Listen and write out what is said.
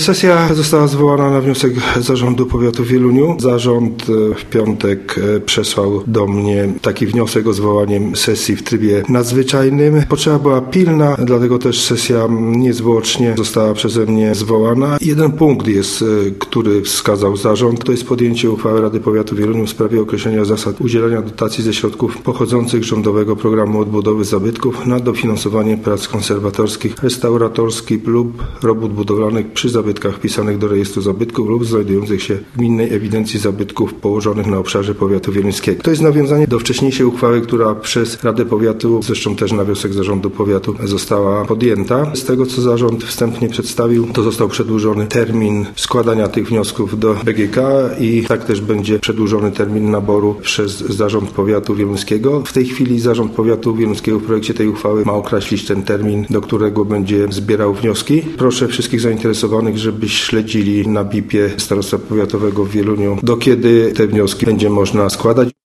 Sesja została zwołana na wniosek Zarządu Powiatu w Wieluniu. Zarząd w piątek przesłał do mnie taki wniosek o zwołanie sesji w trybie nadzwyczajnym. Potrzeba była pilna, dlatego też sesja niezwłocznie została przeze mnie zwołana. Jeden punkt jest, który wskazał zarząd, to jest podjęcie uchwały Rady Powiatu w Wieluniu w sprawie określenia zasad udzielania dotacji ze środków pochodzących z Rządowego Programu Odbudowy Zabytków na dofinansowanie prac konserwatorskich, restauratorskich lub robót budowlanych przy zabytkach wpisanych do rejestru zabytków lub znajdujących się w gminnej ewidencji zabytków położonych na obszarze powiatu wieluńskiego. To jest nawiązanie do wcześniejszej uchwały, która przez Radę Powiatu, zresztą też na wniosek Zarządu Powiatu, została podjęta. Z tego, co zarząd wstępnie przedstawił, to został przedłużony termin składania tych wniosków do BGK i tak też będzie przedłużony termin naboru przez Zarząd Powiatu Wieluńskiego. W tej chwili Zarząd Powiatu Wieluńskiego w projekcie tej uchwały ma określić ten termin, do którego będzie zbierał wnioski. Proszę wszystkich zainteresowanych, żeby śledzili na BIP-ie Starostwa Powiatowego w Wieluniu, do kiedy te wnioski będzie można składać.